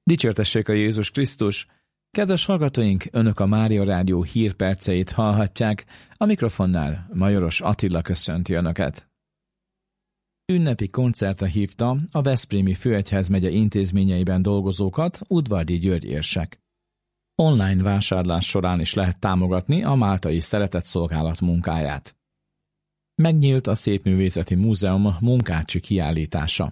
Dicsértessék a Jézus Krisztus! Kedves hallgatóink, Önök a Mária Rádió hírperceit hallhatják, a mikrofonnál Majoros Attila köszönti Önöket. Ünnepi koncertre hívta a Veszprémi Főegyházmegye intézményeiben dolgozókat Udvardy György érsek. Online vásárlás során is lehet támogatni a Máltai Szeretetszolgálat munkáját. Megnyílt a Szépművészeti Múzeum munkácsi kiállítása.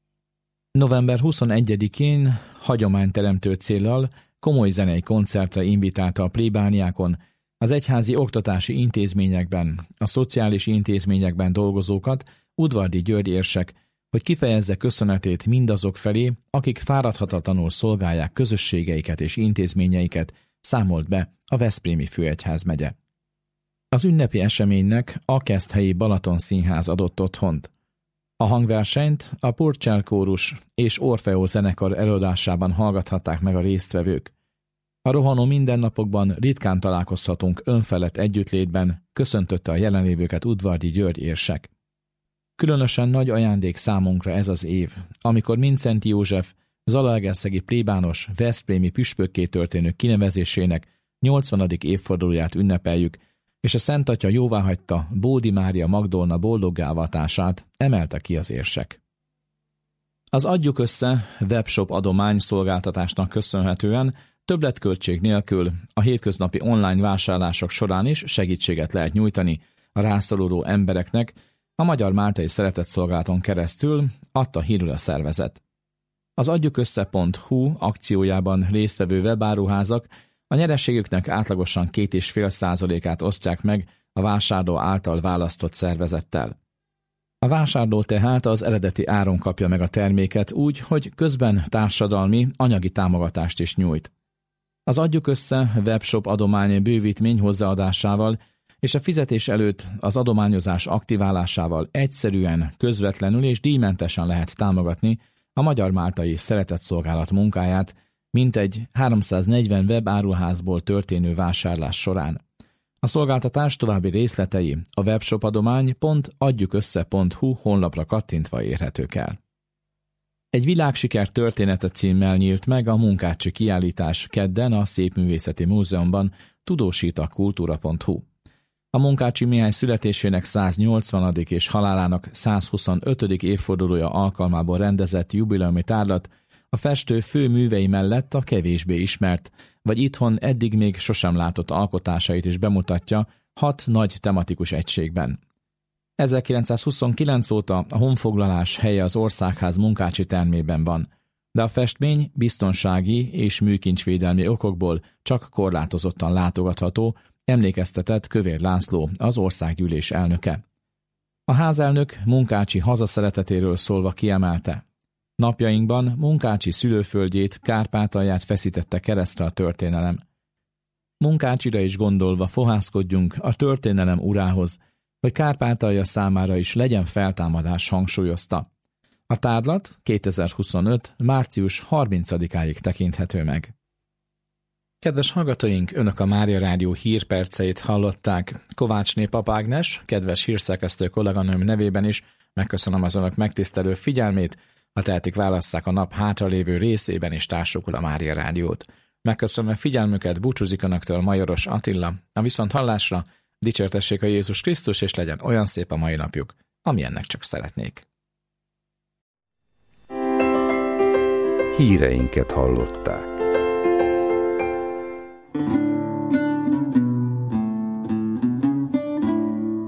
November 21-én hagyományteremtő céllal komoly zenei koncertre invitálta a plébániákon az egyházi oktatási intézményekben, a szociális intézményekben dolgozókat Udvardy György érsek, hogy kifejezze köszönetét mindazok felé, akik fáradhatatlanul szolgálják közösségeiket és intézményeiket, számolt be a Veszprémi Főegyházmegye. Az ünnepi eseménynek a Keszthelyi Balaton Színház adott otthont. A hangversenyt a Porcsel Kórus és Orfeó zenekar előadásában hallgathatták meg a résztvevők. A rohanó mindennapokban ritkán találkozhatunk önfelett együttlétben, köszöntötte a jelenlévőket Udvardy György érsek. Különösen nagy ajándék számunkra ez az év, amikor Mindszenty József, zalaegerszegi plébános veszprémi püspökké történő kinevezésének 80. évfordulóját ünnepeljük, és a Szent Atya jóváhagyta Bódi Mária Magdolna boldoggá avatását, emelte ki az érsek. Az Adjuk Össze webshop adomány szolgáltatásnak köszönhetően többletköltség nélkül a hétköznapi online vásárlások során is segítséget lehet nyújtani a rászoruló embereknek, a Magyar Máltai Szeretetszolgálaton keresztül, adta hírül a szervezet. Az adjukössze.hu akciójában résztvevő webáruházak a nyereségüknek átlagosan 2,5%-át osztják meg a vásárló által választott szervezettel. A vásárló tehát az eredeti áron kapja meg a terméket úgy, hogy közben társadalmi, anyagi támogatást is nyújt. Az Adjuk Össze webshop adomány bővítmény hozzáadásával és a fizetés előtt az adományozás aktiválásával egyszerűen, közvetlenül és díjmentesen lehet támogatni a Magyar Máltai Szeretetszolgálat munkáját, mintegy 340 webáruházból történő vásárlás során. A szolgáltatás további részletei a webshopadomány.adjukössze.hu honlapra kattintva érhetők el. Egy világsiker története címmel nyílt meg a munkácsi kiállítás kedden a Szépművészeti Múzeumban, tudósít a kultúra.hu. A Munkácsy Mihály születésének 180. és halálának 125. évfordulója alkalmából rendezett jubileumi tárlat a festő fő művei mellett a kevésbé ismert, vagy itthon eddig még sosem látott alkotásait is bemutatja 6 nagy tematikus egységben. 1929 óta a honfoglalás helye az Országház munkácsi termében van, de a festmény biztonsági és műkincsvédelmi okokból csak korlátozottan látogatható, emlékeztetett Kövér László, az országgyűlés elnöke. A házelnök Munkácsy hazaszeretetéről szólva kiemelte: napjainkban Munkácsy szülőföldjét, Kárpátalját feszítette keresztre a történelem. Munkácsyra is gondolva fohászkodjunk a történelem urához, hogy Kárpátalja számára is legyen feltámadás, hangsúlyozta. A tárlat 2025. március 30-áig tekinthető meg. Kedves hallgatóink, Önök a Mária Rádió hírperceit hallották. Kovácsné Pap Ágnes, kedves hírszerkesztő kolléganőm nevében is megköszönöm az Önök megtisztelő figyelmét, ha tehetik, válasszák a nap hátralévő részében is társukul a Mária Rádiót. Megköszönöm a figyelmüket, búcsúzik Önöktől Majoros Attila, a viszonthallásra, dicsértessék a Jézus Krisztus, és legyen olyan szép a mai napjuk, amilyennek csak szeretnék. Híreinket hallották.